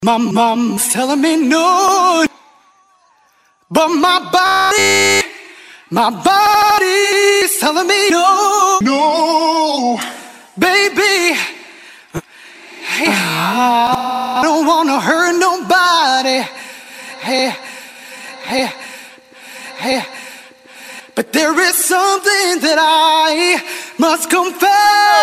My mom's telling me no, but my body's telling me no, No. baby. Hey, I don't wanna hurt nobody. Hey, hey, but there is something that I must confess.